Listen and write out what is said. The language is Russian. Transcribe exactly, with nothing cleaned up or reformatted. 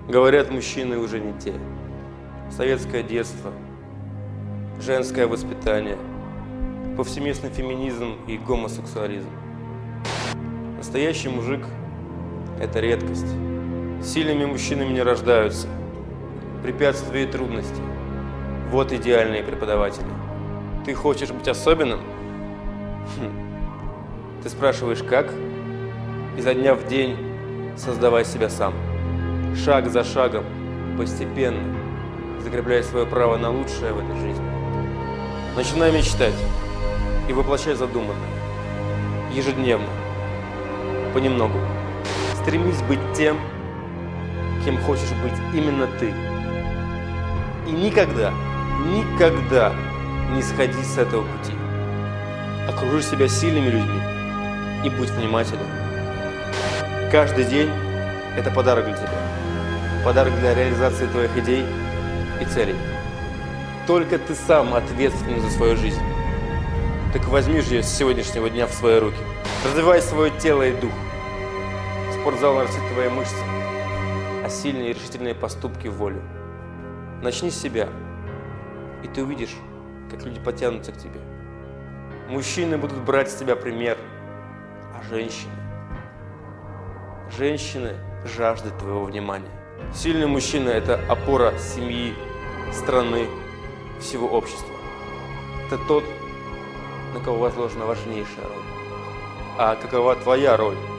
Говорят, мужчины уже не те. Советское детство, женское воспитание, повсеместный феминизм и гомосексуализм. Настоящий мужик – это редкость. Сильными мужчинами не рождаются. Препятствия и трудности – вот идеальные преподаватели. Ты хочешь быть особенным? Хм. Ты спрашиваешь, как? Изо дня в день создавай себя сам. Шаг за шагом, постепенно, закрепляя свое право на лучшее в этой жизни. Начинай мечтать и воплощай задуманное. Ежедневно, понемногу. Стремись быть тем, кем хочешь быть именно ты. И никогда, никогда не сходи с этого пути. Окружи себя сильными людьми и будь внимателен. Каждый день – это подарок для тебя. Подарок для реализации твоих идей и целей. Только ты сам ответственен за свою жизнь. Так возьми же ее с сегодняшнего дня в свои руки. Развивай свое тело и дух. Спортзал нарастит твои мышцы, а сильные и решительные поступки – волю. Начни с себя, и ты увидишь, как люди потянутся к тебе. Мужчины будут брать с тебя пример, а женщины? Женщины жаждут твоего внимания. Сильный мужчина – это опора семьи, страны, всего общества. Это тот, на кого возложена важнейшая роль. А какова твоя роль?